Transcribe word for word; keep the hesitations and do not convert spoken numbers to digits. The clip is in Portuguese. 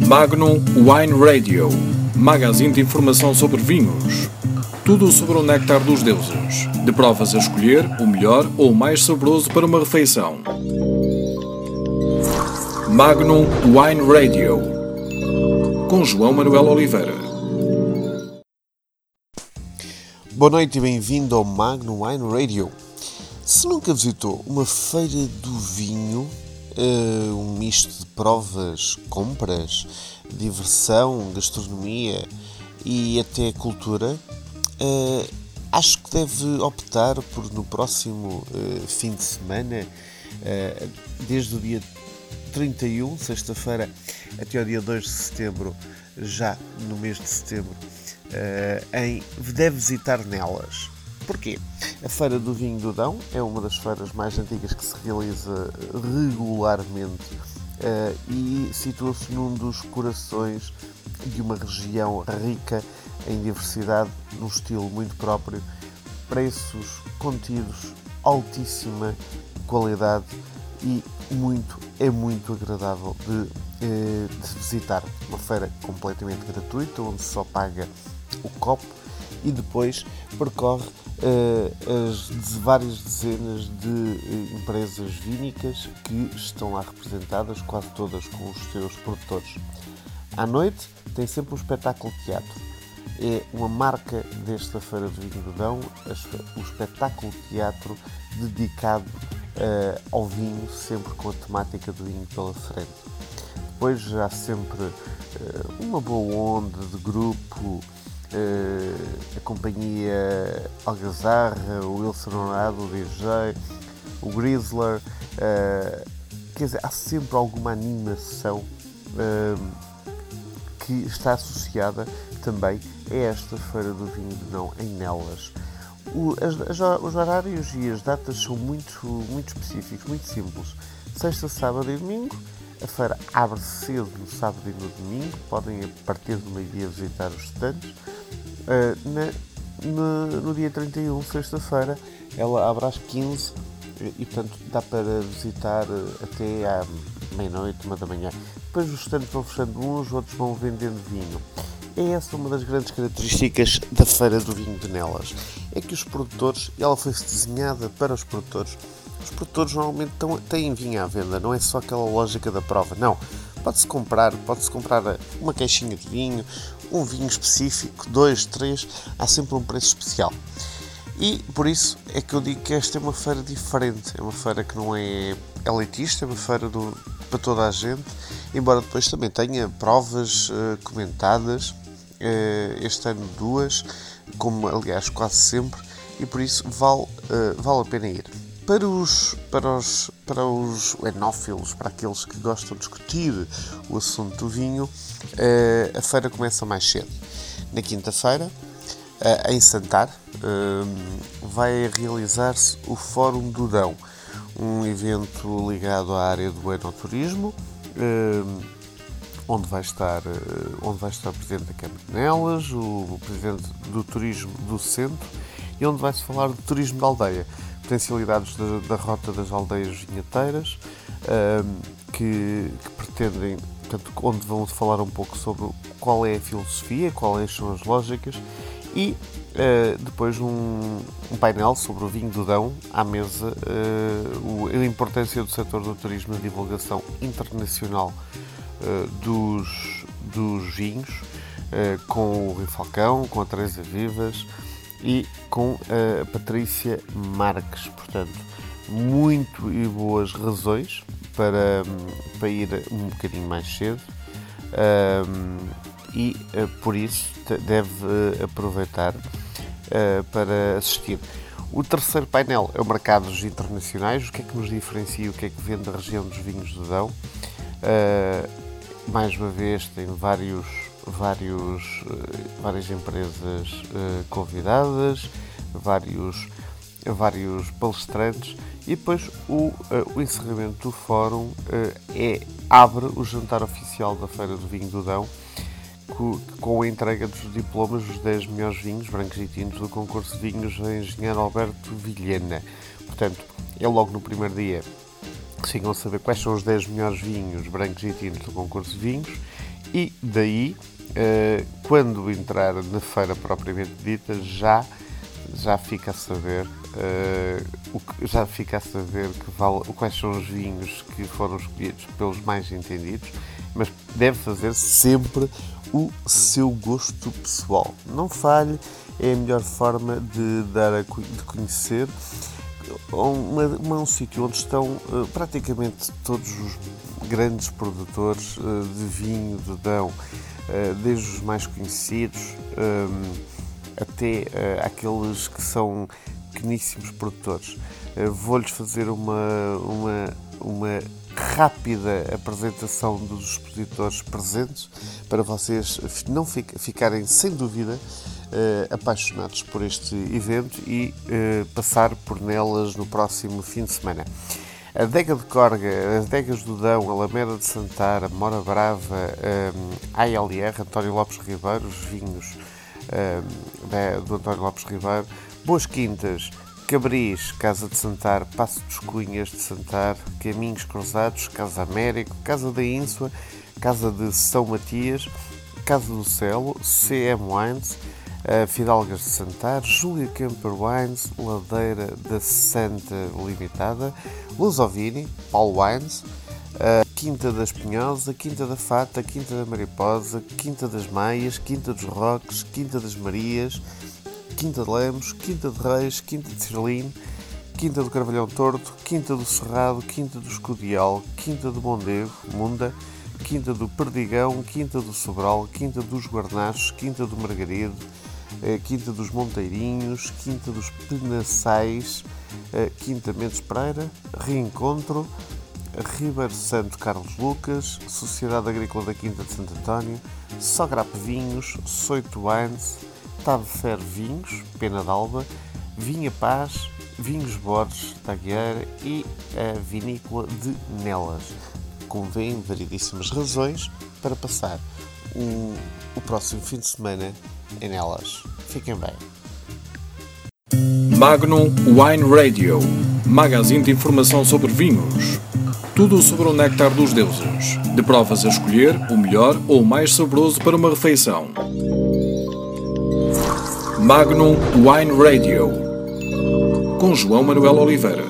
Magnum Wine Radio, magazine de informação sobre vinhos. Tudo sobre o néctar dos deuses. De provas a escolher, o melhor ou o mais saboroso para uma refeição. Magnum Wine Radio, com João Manuel Oliveira. Boa noite e bem-vindo ao Magnum Wine Radio. Se nunca visitou uma feira do vinho, uh, um misto de provas, compras, diversão, gastronomia e até cultura, uh, acho que deve optar por no próximo uh, fim de semana, uh, desde o dia trinta e um, sexta-feira, até o dia dois de setembro, já no mês de setembro, uh, em, deve visitar Nelas. Porquê? A Feira do Vinho do Dão é uma das feiras mais antigas que se realiza regularmente uh, e situa-se num dos corações de uma região rica em diversidade, num estilo muito próprio, preços contidos, altíssima qualidade e muito, é muito agradável de, uh, de visitar. Uma feira completamente gratuita, onde se só paga o copo e depois percorre uh, as várias dezenas de uh, empresas vínicas que estão lá representadas, quase todas com os seus produtores. À noite tem sempre um espetáculo de teatro. É uma marca desta Feira do Vinho do Dão, o espetáculo de teatro dedicado uh, ao vinho, sempre com a temática do vinho pela frente. Depois há sempre uh, uma boa onda de grupo, Uh, a companhia Algazarra, o Wilson Honrado, o D J, o Grizzler, uh, quer dizer, há sempre alguma animação uh, que está associada também a esta Feira do Vinho do Dão em Nelas. O, as, as, os horários e as datas são muito, muito específicos, muito simples. Sexta, sábado e domingo. A feira abre cedo no sábado e no domingo, podem a partir do meio-dia visitar os stands. Uh, na, no, no dia trinta e um, sexta-feira, ela abre às quinze e, portanto, dá para visitar até à meia-noite, uma da manhã. Depois os stands vão fechando uns, outros vão vendendo vinho. É essa uma das grandes características da Feira do Vinho de Nelas. É que os produtores, ela foi desenhada para os produtores. Os produtores normalmente tão, têm vinho à venda, não é só aquela lógica da prova, não. Pode-se comprar, pode-se comprar uma caixinha de vinho, um vinho específico, dois, três, há sempre um preço especial. E por isso é que eu digo que esta é uma feira diferente, é uma feira que não é elitista, é uma feira do, para toda a gente, embora depois também tenha provas uh, comentadas, uh, este ano duas, como aliás quase sempre, e por isso vale, uh, vale a pena ir. Para os, para, os, para os enófilos, para aqueles que gostam de discutir o assunto do vinho, uh, a feira começa mais cedo. Na quinta-feira, uh, em Santar, uh, vai realizar-se o Fórum do Dão, um evento ligado à área do enoturismo, uh, onde vai estar, uh, onde vai estar o Presidente da Câmara de Nelas, o, o Presidente do Turismo do Centro, e onde vai-se falar de turismo da aldeia. Potencialidades da, da rota das aldeias vinheteiras, um, que, que pretendem, portanto, onde vão falar um pouco sobre qual é a filosofia, quais são as lógicas, e uh, depois um, um painel sobre o vinho do Dão à mesa, uh, o, a importância do setor do turismo na divulgação internacional uh, dos, dos vinhos, uh, com o Rui Falcão, com a Teresa Vivas e com a Patrícia Marques. Portanto, muito e boas razões para, para ir um bocadinho mais cedo, um, e uh, por isso deve uh, aproveitar uh, para assistir. O terceiro painel é o Mercados Internacionais, o que é que nos diferencia, o que é que vende a região dos vinhos do Dão. Uh, mais uma vez tem vários Vários, várias empresas uh, convidadas, vários, vários palestrantes, e depois o, uh, o encerramento do fórum uh, é, abre o jantar oficial da Feira do Vinho do Dão, com, com a entrega dos diplomas dos dez melhores vinhos brancos e tintos do concurso de vinhos da Engenheiro Alberto Vilhena. Portanto, é logo no primeiro dia que chegam a saber quais são os dez melhores vinhos brancos e tintos do concurso de vinhos, E daí, uh, quando entrar na feira propriamente dita, já, já fica a saber, uh, o que, já fica a saber que vale, quais são os vinhos que foram escolhidos pelos mais entendidos, mas deve fazer sempre o seu gosto pessoal. Não falhe, é a melhor forma de dar a de conhecer uma, uma, um sítio onde estão uh, praticamente todos os grandes produtores uh, de vinho de Dão, uh, desde os mais conhecidos um, até uh, aqueles que são pequeníssimos produtores. Uh, vou-lhes fazer uma, uma, uma rápida apresentação dos expositores presentes para vocês não ficarem sem dúvida uh, apaixonados por este evento e uh, passar por nelas no próximo fim de semana. A Adega de Córrega, as Adegas do Dão, Alameda de Santara, Mora Brava, um, A L R, António Lopes Ribeiro, os vinhos um, da, do António Lopes Ribeiro, Boas Quintas, Cabris, Casa de Santar, Passo dos Cunhas de Santar, Caminhos Cruzados, Casa Américo, Casa da Ínsua, Casa de São Matias, Casa do Celo, C M Wines, uh, Fidalgas de Santar, Júlia Camper Wines, Ladeira da Santa Limitada, Lusovini, Paulo Wines, uh, Quinta da Espinhosa, Quinta da Fata, Quinta da Mariposa, Quinta das Maias, Quinta dos Roques, Quinta das Marias, Quinta de Lemos, Quinta de Reis, Quinta de Sirlino, Quinta do Carvalhão Torto, Quinta do Cerrado, Quinta do Escudial, Quinta do Mondego, Munda, Quinta do Perdigão, Quinta do Sobral, Quinta dos Guarnachos, Quinta do Margarido, Quinta dos Monteirinhos, Quinta dos Penaçais, Quinta Mendes Pereira, Reencontro, Ribeiro Santo Carlos Lucas, Sociedade Agrícola da Quinta de Santo António, Sogrape Vinhos, Soito Wines, Tabefer Vinhos, Pena d'Alba, Vinha Paz, Vinhos Borges, Tagueira e a Vinícola de Nelas. Convém variedíssimas razões para passar o, o próximo fim de semana em Nelas. Fiquem bem. Magnum Wine Radio, magazine de informação sobre vinhos. Tudo sobre o néctar dos deuses. De provas a escolher, o melhor ou o mais saboroso para uma refeição. Magnum Wine Radio, com João Manuel Oliveira.